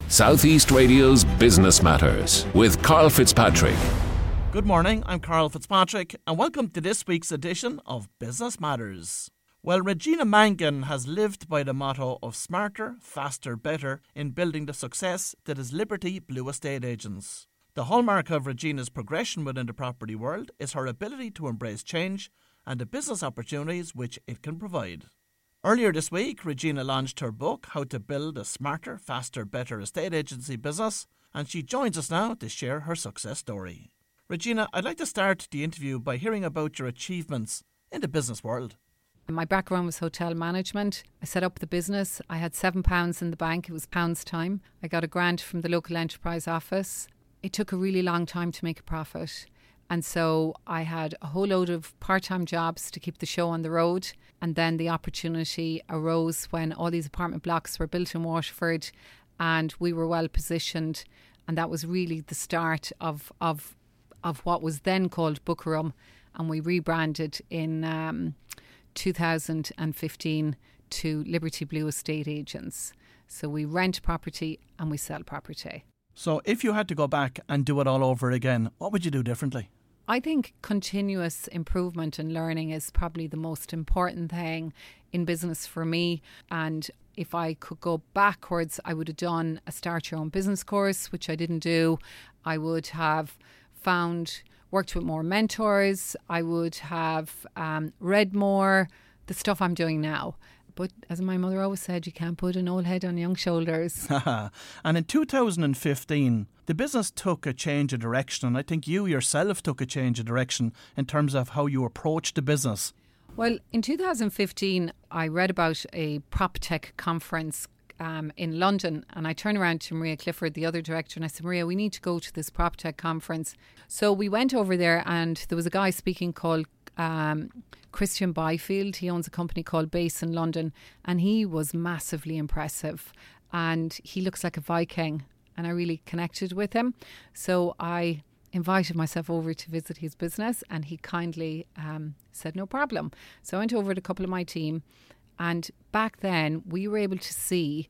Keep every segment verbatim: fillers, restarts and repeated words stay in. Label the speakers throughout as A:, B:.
A: Southeast Radio's Business Matters with Carl Fitzpatrick.
B: Good morning, I'm Carl Fitzpatrick and welcome to this week's edition of Business Matters. Well, Regina Mangan has lived by the motto of smarter, faster, better in building the success that is Liberty Blue Estate Agents. The hallmark of Regina's progression within the property world is her ability to embrace change and the business opportunities which it can provide. Earlier this week, Regina launched her book, How to Build a Smarter, Faster, Better Estate Agency Business, and she joins us now to share her success story. Regina, I'd like to start the interview by hearing about your achievements in the business world.
C: My background was hotel management. I set up the business. I had seven pounds in the bank. It was pounds time. I got a grant from the local enterprise office. It took a really long time to make a profit. And so I had a whole load of part-time jobs to keep the show on the road. And then the opportunity arose when all these apartment blocks were built in Waterford and we were well positioned. And that was really the start of of of what was then called Bookerum. And we rebranded in um, two thousand fifteen to Liberty Blue Estate Agents. So we rent property and we sell property.
B: So if you had to go back and do it all over again, what would you do differently?
C: I think continuous improvement and learning is probably the most important thing in business for me. And if I could go backwards, I would have done a Start Your Own Business course, which I didn't do. I would have found, worked with more mentors. I would have um, read more, the stuff I'm doing now. But as my mother always said, you can't put an old head on young shoulders.
B: And in two thousand fifteen, the business took a change of direction. And I think you yourself took a change of direction in terms of how you approached the business.
C: Well, in two thousand fifteen, I read about a PropTech conference um, in London. And I turned around to Maria Clifford, the other director, and I said, Maria, we need to go to this PropTech conference. So we went over there and there was a guy speaking called Um, Christian Byfield. He owns a company called Base in London and he was massively impressive and he looks like a Viking and I really connected with him. So I invited myself over to visit his business and he kindly um, said no problem. So I went over with a couple of my team and back then we were able to see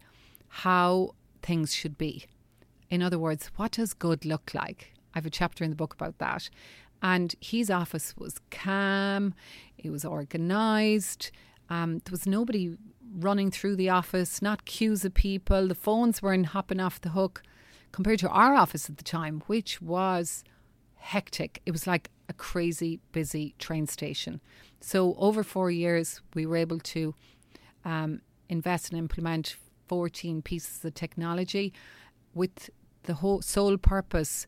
C: how things should be. In other words, what does good look like? I have a chapter in the book about that. And his office was calm, it was organised, um, there was nobody running through the office, not queues of people, the phones weren't hopping off the hook compared to our office at the time, which was hectic. It was like a crazy busy train station. So over four years, we were able to um, invest and implement fourteen pieces of technology with the whole sole purpose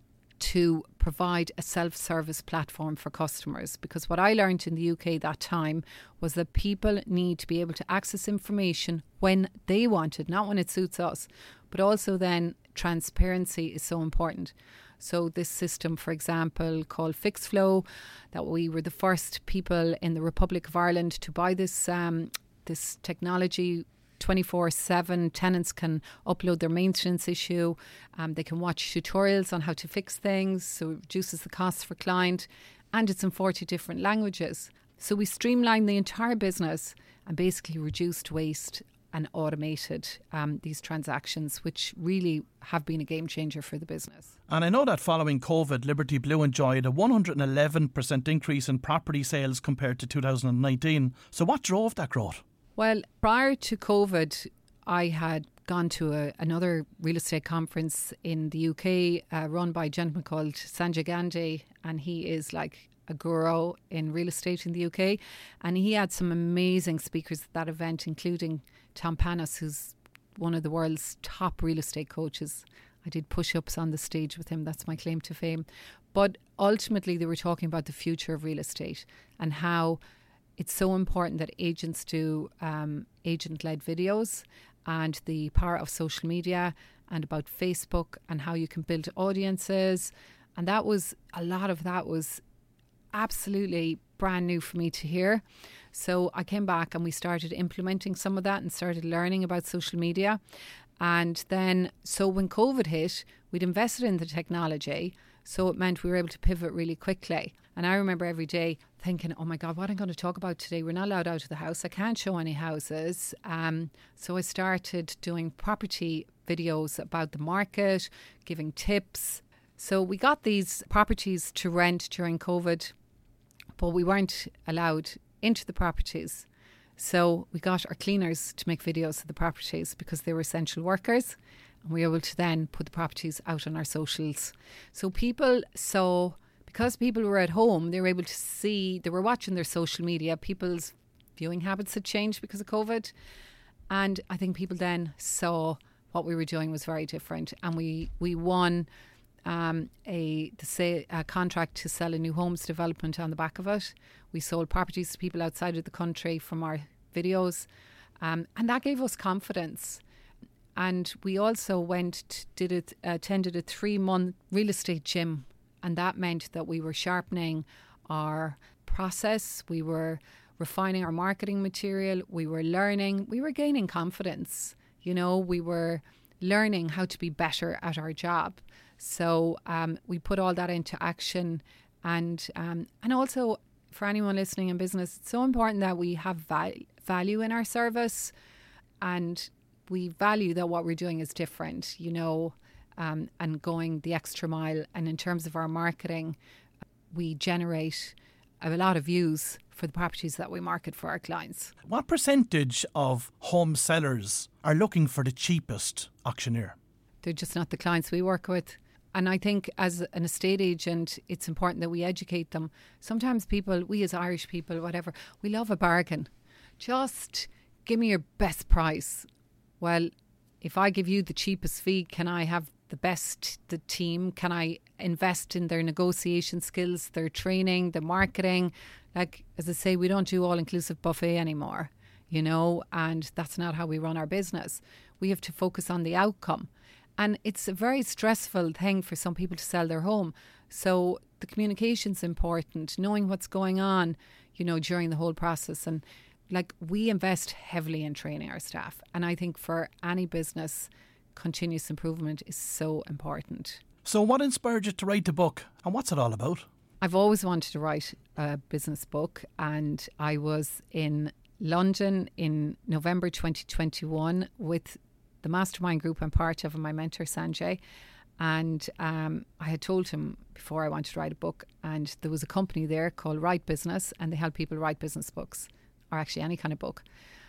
C: to provide a self-service platform for customers. Because what I learned in the U K that time was that people need to be able to access information when they want it, not when it suits us. But also then transparency is so important. So this system, for example, called FixFlow, that we were the first people in the Republic of Ireland to buy this um, this technology. twenty-four seven tenants can upload their maintenance issue. Um, they can watch tutorials on how to fix things, so it reduces the costs for client, and it's in forty different languages. So we streamlined the entire business and basically reduced waste and automated um, these transactions, which really have been a game changer for the business.
B: And I know that following COVID, Liberty Blue enjoyed a one hundred eleven percent increase in property sales compared to two thousand nineteen. So what drove that growth?
C: Well, prior to COVID, I had gone to a, another real estate conference in the U K uh, run by a gentleman called Sanjay Gandhi, and he is like a guru in real estate in the U K. And he had some amazing speakers at that event, including Tom Panos, who's one of the world's top real estate coaches. I did push-ups on the stage with him. That's my claim to fame. But ultimately, they were talking about the future of real estate and how it's so important that agents do um, agent-led videos and the power of social media and about Facebook and how you can build audiences. And that was, a lot of that was absolutely brand new for me to hear. So I came back and we started implementing some of that and started learning about social media. And then, so when COVID hit, we'd invested in the technology. So it meant we were able to pivot really quickly. And I remember every day thinking, oh my God, what am I going to talk about today? We're not allowed out of the house. I can't show any houses. Um, so I started doing property videos about the market, giving tips. So we got these properties to rent during COVID, but we weren't allowed into the properties. So we got our cleaners to make videos of the properties because they were essential workers, and we were able to then put the properties out on our socials. So people saw, because people were at home, they were able to see, they were watching their social media. People's viewing habits had changed because of COVID. And I think people then saw what we were doing was very different. And we, we won um, a, the say, a contract to sell a new homes development on the back of it. We sold properties to people outside of the country from our videos. Um, and that gave us confidence. And we also went, did it, attended a three-month real estate gym. And that meant that we were sharpening our process. We were refining our marketing material. We were learning. We were gaining confidence. You know, we were learning how to be better at our job. So um, we put all that into action. And um, and also, for anyone listening in business, it's so important that we have val- value in our service, and we value that what we're doing is different, you know, um, and going the extra mile. And in terms of our marketing, we generate a lot of views for the properties that we market for our clients.
B: What percentage of home sellers are looking for the cheapest auctioneer?
C: They're just not the clients we work with. And I think as an estate agent, it's important that we educate them. Sometimes people, we as Irish people, whatever, we love a bargain. Just give me your best price. Well, if I give you the cheapest fee, can I have the best, the team? Can I invest in their negotiation skills, their training, the marketing? Like, as I say, we don't do all-inclusive buffet anymore, you know, and that's not how we run our business. We have to focus on the outcome. And it's a very stressful thing for some people to sell their home. So the communication's important, knowing what's going on, you know, during the whole process. And like, we invest heavily in training our staff. And I think for any business, continuous improvement is so important.
B: So what inspired you to write the book, and what's it all about?
C: I've always wanted to write a business book, and I was in London in November twenty twenty-one with the mastermind group I'm part of and my mentor Sanjay, and um, I had told him before I wanted to write a book, and there was a company there called Write Business, and they help people write business books, or actually any kind of book.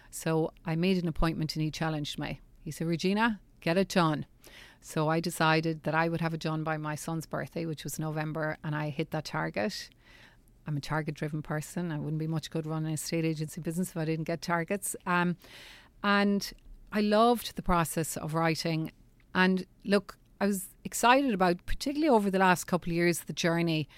C: So I made an appointment and he challenged me. He said, Regina, get it done. So I decided that I would have it done by my son's birthday, which was November, and I hit that target. I'm a target-driven person. I wouldn't be much good running an estate agency business if I didn't get targets. Um, and I loved the process of writing. And look, I was excited about, particularly over the last couple of years, the journey,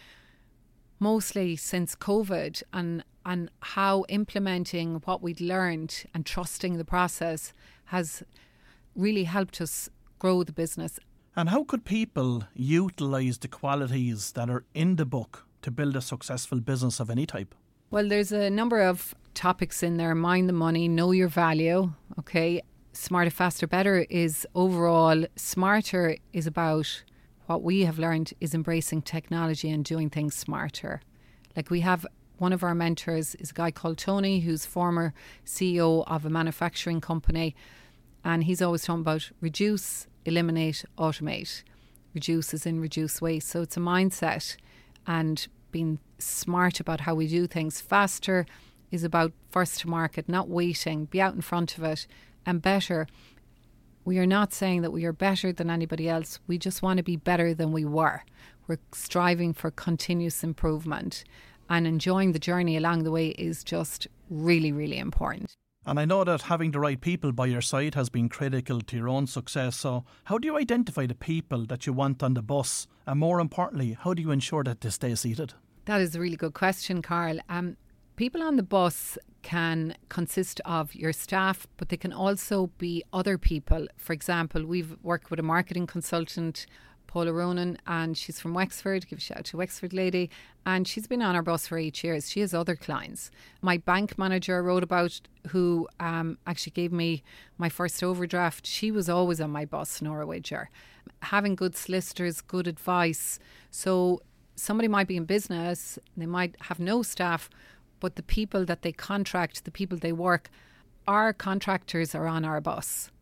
C: mostly since COVID, and, and how implementing what we'd learned and trusting the process has really helped us grow the business.
B: And how could people utilise the qualities that are in the book to build a successful business of any type?
C: Well, there's a number of topics in there. Mind the money, know your value, okay? Smarter, faster, better is overall. Smarter is about what we have learned is embracing technology and doing things smarter. Like, we have one of our mentors is a guy called Tony, who's former C E O of a manufacturing company. And he's always talking about reduce, eliminate, automate. Reduce is in reduce waste. So it's a mindset and being smart about how we do things. Faster is about first to market, not waiting, be out in front of it. And better, we are not saying that we are better than anybody else. We just want to be better than we were. We're striving for continuous improvement, and enjoying the journey along the way is just really, really important.
B: And I know that having the right people by your side has been critical to your own success. So how do you identify the people that you want on the bus? And more importantly, how do you ensure that they stay seated?
C: That is a really good question, Carl. Um, people on the bus can consist of your staff, but they can also be other people. For example, we've worked with a marketing consultant, Paula Ronan, and she's from Wexford. Give a shout out to Wexford lady. And she's been on our bus for eight years. She has other clients. My bank manager I wrote about, who um, actually gave me my first overdraft, she was always on my bus, Nora Widger. Having good solicitors, good advice. So somebody might be in business, they might have no staff, but the people that they contract, the people they work, our contractors are on our bus.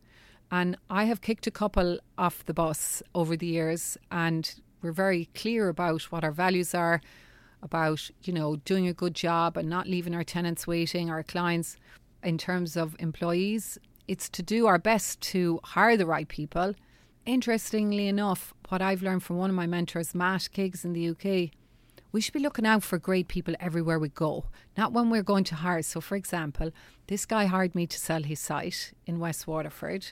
C: And I have kicked a couple off the bus over the years, and we're very clear about what our values are, about, you know, doing a good job and not leaving our tenants waiting, our clients. In terms of employees, it's to do our best to hire the right people. Interestingly enough, what I've learned from one of my mentors, Matt Kiggs in the U K, we should be looking out for great people everywhere we go, not when we're going to hire. So, for example, this guy hired me to sell his site in West Waterford,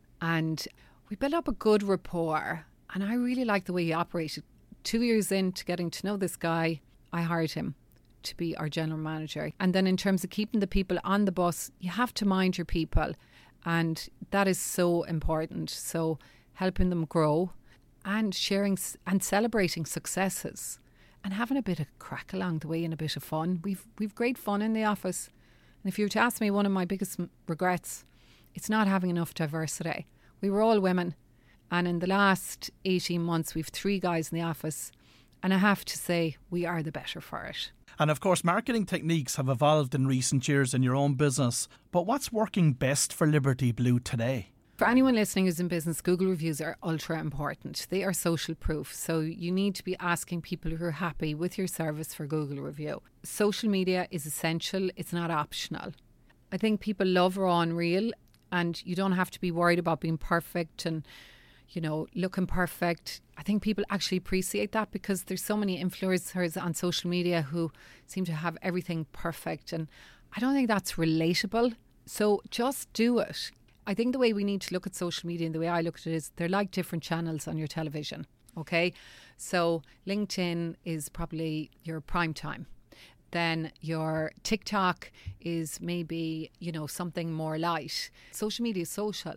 C: and we built up a good rapport, and I really liked the way he operated. Two years into getting to know this guy, I hired him to be our general manager. And then in terms of keeping the people on the bus, you have to mind your people, and that is so important. So helping them grow and sharing and celebrating successes and having a bit of crack along the way and a bit of fun. We've we've great fun in the office. And if you were to ask me, one of my biggest regrets, it's not having enough diversity. We were all women, and in the last eighteen months we've three guys in the office, and I have to say we are the better for it.
B: And of course, marketing techniques have evolved in recent years in your own business. But what's working best for Liberty Blue today?
C: For anyone listening who's in business, Google reviews are ultra important. They are social proof. So you need to be asking people who are happy with your service for Google review. Social media is essential. It's not optional. I think people love raw and real, and you don't have to be worried about being perfect and, you know, looking perfect. I think people actually appreciate that because there's so many influencers on social media who seem to have everything perfect, and I don't think that's relatable. So just do it. I think the way we need to look at social media and the way I look at it is they're like different channels on your television, okay? So LinkedIn is probably your prime time. Then your TikTok is maybe, you know, something more light. Social media is social.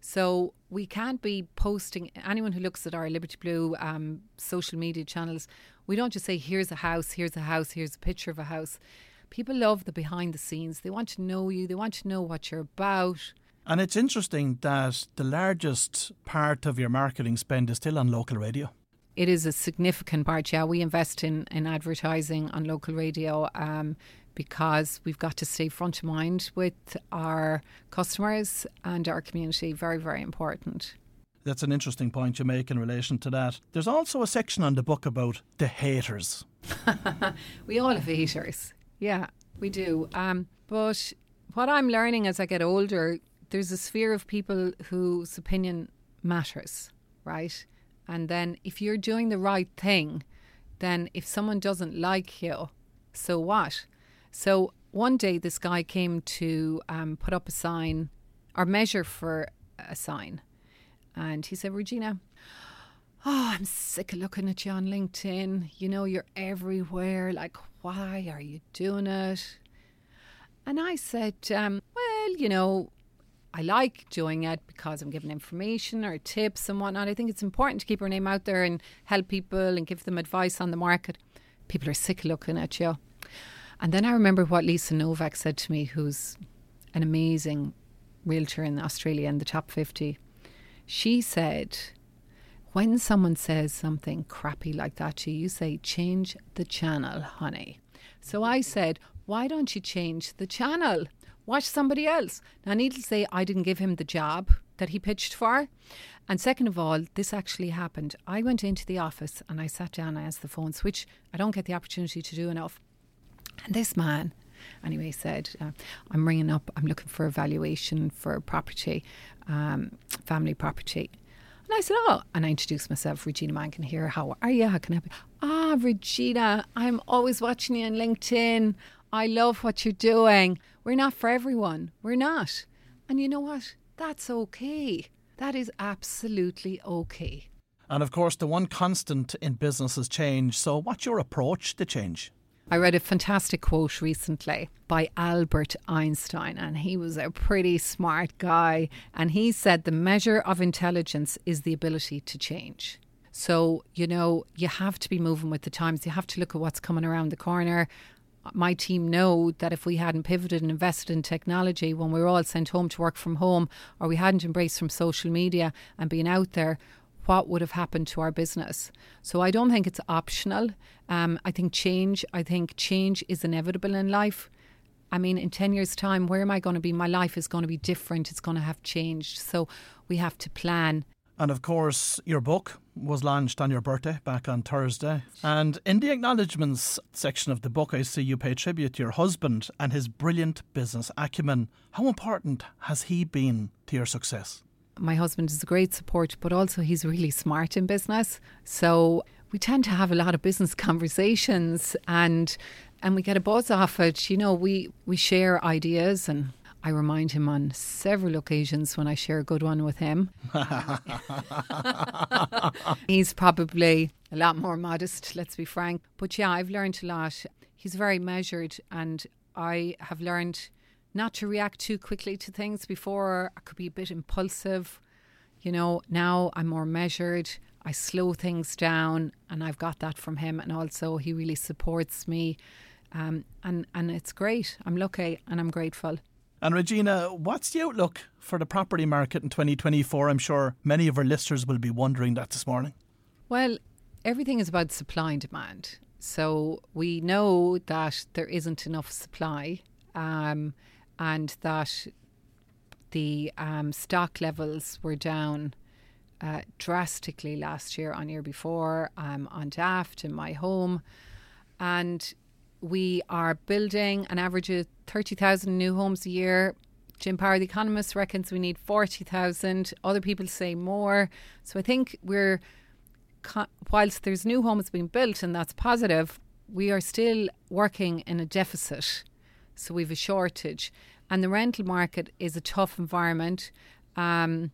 C: So we can't be posting, anyone who looks at our Liberty Blue um, social media channels, we don't just say, here's a house, here's a house, here's a picture of a house. People love the behind the scenes. They want to know you. They want to know what you're about.
B: And it's interesting that the largest part of your marketing spend is still on local radio.
C: It is a significant part, yeah. We invest in, in advertising on local radio um, because we've got to stay front of mind with our customers and our community. Very, very important.
B: That's an interesting point you make in relation to that. There's also a section on the book about the haters.
C: We all have haters. Yeah, we do. Um, but what I'm learning as I get older, there's a sphere of people whose opinion matters, right? And then if you're doing the right thing, then if someone doesn't like you, so what? So one day this guy came to um, put up a sign or measure for a sign. And he said, Regina, oh, I'm sick of looking at you on LinkedIn. You know, you're everywhere. Like, why are you doing it? And I said, um, well, you know, I like doing it because I'm giving information or tips and whatnot. I think it's important to keep our name out there and help people and give them advice on the market. People are sick of looking at you. And then I remember what Lisa Novak said to me, who's an amazing realtor in Australia in the top fifty. She said, when someone says something crappy like that to you, you say, change the channel, honey. So I said, why don't you change the channel? Watch somebody else. Now, needless to say, I didn't give him the job that he pitched for. And second of all, this actually happened. I went into the office and I sat down, I asked the phones, which I don't get the opportunity to do enough. And this man, anyway, said, uh, I'm ringing up, I'm looking for a valuation for property, um, family property. And I said, oh, and I introduced myself, Regina Mangan here. How are you? How can I help you? Ah, Regina, I'm always watching you on LinkedIn. I love what you're doing. We're not for everyone. We're not. And you know what? That's okay. That is absolutely okay.
B: And of course, the one constant in business is change. So what's your approach to change?
C: I read a fantastic quote recently by Albert Einstein, and he was a pretty smart guy. And he said the measure of intelligence is the ability to change. So, you know, you have to be moving with the times. You have to look at what's coming around the corner. My team know that if we hadn't pivoted and invested in technology when we were all sent home to work from home, or we hadn't embraced from social media and been out there, what would have happened to our business? So I don't think it's optional. Um, I think change, I think change is inevitable in life. I mean, in ten years' time, where am I going to be? My life is going to be different. It's going to have changed. So we have to plan.
B: And of course, your book was launched on your birthday back on Thursday. And in the acknowledgements section of the book, I see you pay tribute to your husband and his brilliant business acumen. How important has he been to your success?
C: My husband is a great support, but also he's really smart in business. So we tend to have a lot of business conversations and and we get a buzz off it. You know, we, we share ideas, and I remind him on several occasions when I share a good one with him. He's probably a lot more modest, let's be frank. But yeah, I've learned a lot. He's very measured, and I have learned not to react too quickly to things. Before, I could be a bit impulsive. You know, now I'm more measured. I slow things down, and I've got that from him. And also, he really supports me. Um, and, and it's great. I'm lucky and I'm grateful.
B: And Regina, what's the outlook for the property market in twenty twenty-four? I'm sure many of our listeners will be wondering that this morning.
C: Well, everything is about supply and demand. So we know that there isn't enough supply. Um, and that the um, stock levels were down uh, drastically last year, on year before, um, on Daft, in my home. And we are building an average of thirty thousand new homes a year. Jim Power, the economist, reckons we need forty thousand. Other people say more. So I think we're, whilst there's new homes being built, and that's positive, we are still working in a deficit. So we've a shortage, and the rental market is a tough environment. Um,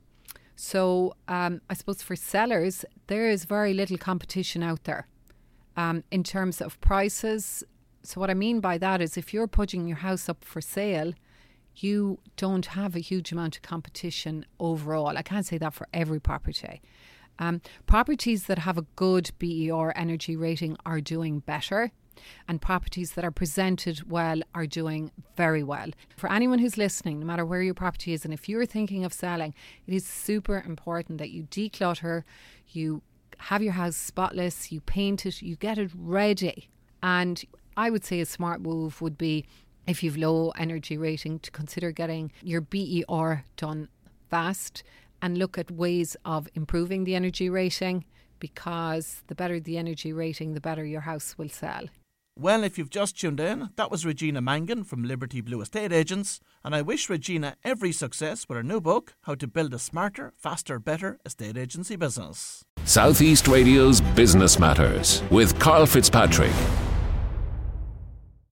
C: so um, I suppose for sellers, there is very little competition out there um, in terms of prices. So what I mean by that is, if you're putting your house up for sale, you don't have a huge amount of competition overall. I can't say that for every property. Um, properties that have a good B E R energy rating are doing better. And properties that are presented well are doing very well. For anyone who's listening, no matter where your property is, and if you're thinking of selling, it is super important that you declutter, you have your house spotless, you paint it, you get it ready. And I would say a smart move would be, if you've low energy rating, to consider getting your B E R done fast and look at ways of improving the energy rating, because the better the energy rating, the better your house will sell.
B: Well, if you've just tuned in, that was Regina Mangan from Liberty Blue Estate Agents, and I wish Regina every success with her new book, How to Build a Smarter, Faster, Better Estate Agency Business.
A: Southeast Radio's Business Matters with Carl Fitzpatrick.